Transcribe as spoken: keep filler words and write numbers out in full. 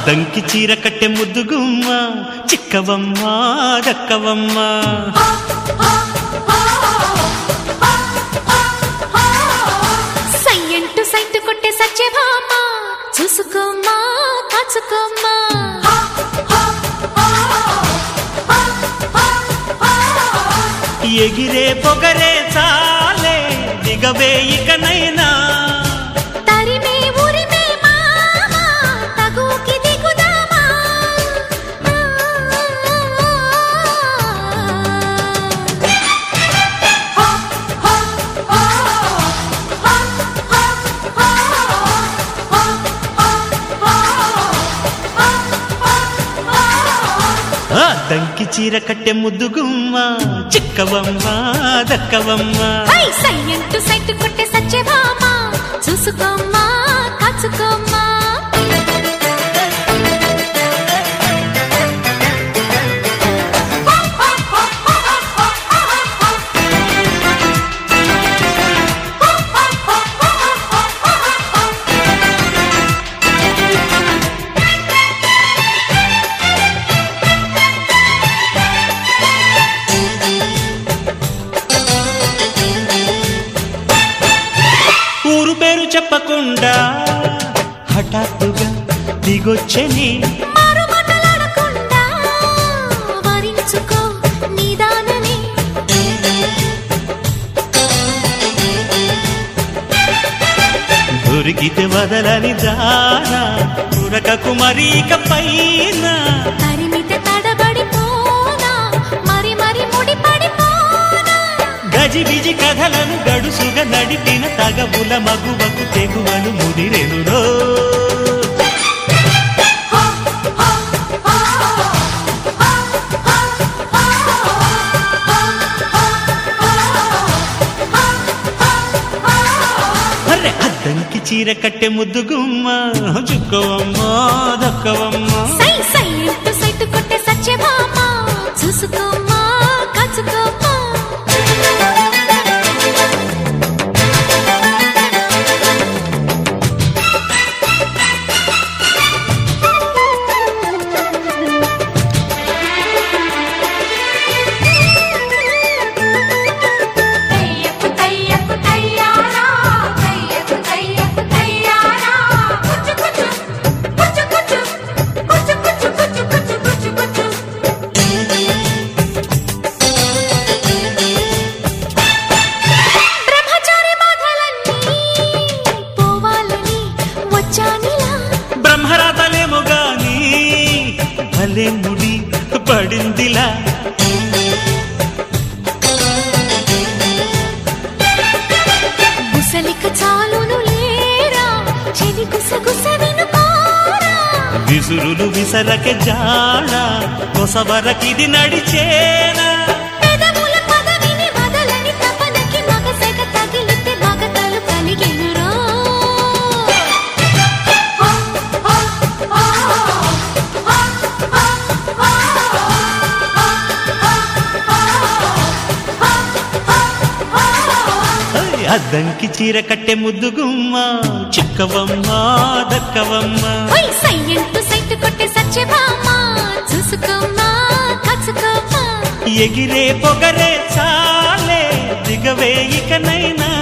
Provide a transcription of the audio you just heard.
అద్దంకి చీర కట్టె ముద్దుగుమ్మ చిక్కవమ్మ దక్కవమ్మ సయ్యంటు సైటు కొట్టే సత్యభామ చూసుకోమ్మా కాచుకోమ్మా ఎగిరే పొగరే చాలే దిగవే ఇకనైనా తరిమే ఉరిమే మామ తగుకి దిగుదామా అద్దంకి చీర కట్టె ముద్దుగుమ్మ చిక్కవమ్మ దక్కవమ్మ సయ్యంటు సైటు కొట్టే సత్యభామ చూసుకోమ్మా కాచుకోమ్మా ఊరు పేరు చెప్పకుండా హఠాత్తుగా దిగొచ్చని మారు మాటలాడకుండా వరించుకో నీదానని దొరికితే వదలని దానా ఉరకకు మరీక పైన తరిమితే తడబడిపోనా మరి మరి ముడిపడిపోనా గజిబిజి కథలను గడుసుగా నడిపిన తగవుల మగువకు తెగువను ముదిరెనురో అరే అద్దంకి చీర కట్టె ముద్దుగుమ్మ చుక్కవమ్మ దక్కవమ్మ సై సయ్యంటు సైటు కొట్టే సత్యభామ చూసుకోమ్మా కాచుకోమ్మా బ్రహ్మరాతలేమో గాని భలే ముడి పడిందిలా గుసలిక చాలును లేరా చెవి గుసగుస వినుకోరా విసురులు విసరకె జాడ కొసవరకిది నడిచేనా పెదవుల పదవిని వదలని తపనకి మగసెగ తగిలితే మగతలు కలిగెనురా అద్దంకి చీర కట్టె ముద్దుగుమ్మ చిక్కవమ్మ దక్కవమ్మ సయ్యంటు సైటు కొట్టే సత్యభామ చూసుకోమ్మా కాచుకోమ్మా ఎగిరే పొగరే చాలే దిగవే ఇకనైనా